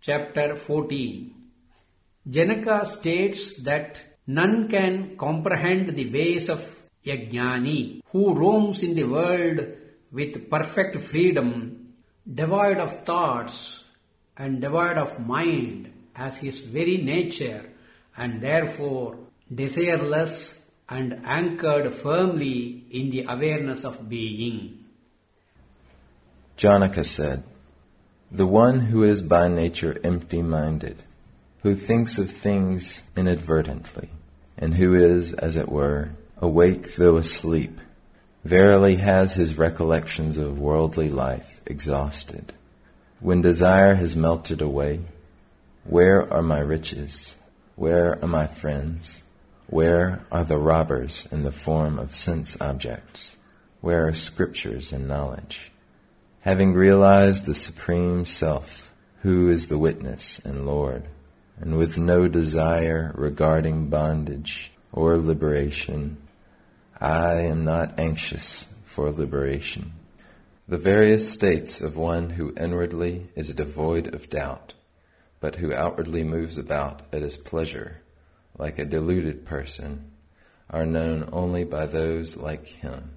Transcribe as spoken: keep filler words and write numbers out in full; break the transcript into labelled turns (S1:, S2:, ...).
S1: Chapter fourteen. Janaka states that none can comprehend the ways of a jnani who roams in the world with perfect freedom, devoid of thoughts and devoid of mind as his very nature, and therefore desireless and anchored firmly in the awareness of being.
S2: Janaka said, "The one who is by nature empty-minded, who thinks of things inadvertently, and who is, as it were, awake though asleep, verily has his recollections of worldly life exhausted. When desire has melted away, where are my riches? Where are my friends? Where are the robbers in the form of sense objects? Where are scriptures and knowledge? Having realized the Supreme Self, who is the witness and Lord, and with no desire regarding bondage or liberation, I am not anxious for liberation." The various states of one who inwardly is devoid of doubt, but who outwardly moves about at his pleasure, like a deluded person, are known only by those like him.